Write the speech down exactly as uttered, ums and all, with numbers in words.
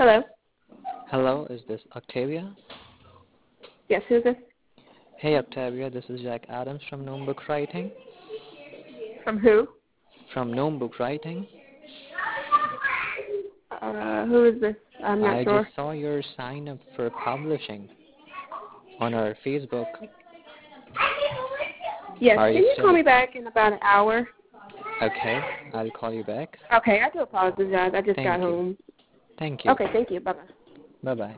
Hello. Hello, is this Octavia? Yes, who's this? Hey Octavia, this is Jack Adams from Gnome Book Writing. From who? From Gnome Book Writing. Uh, who is this? I'm not I just sure. saw your sign up for publishing on our Facebook. Yes, Are can you you call still me back in about an hour? okay? I'll call you back. Okay, I do apologize. I just got Thank you. home. Thank you. Okay, thank you. Bye-bye. Bye bye.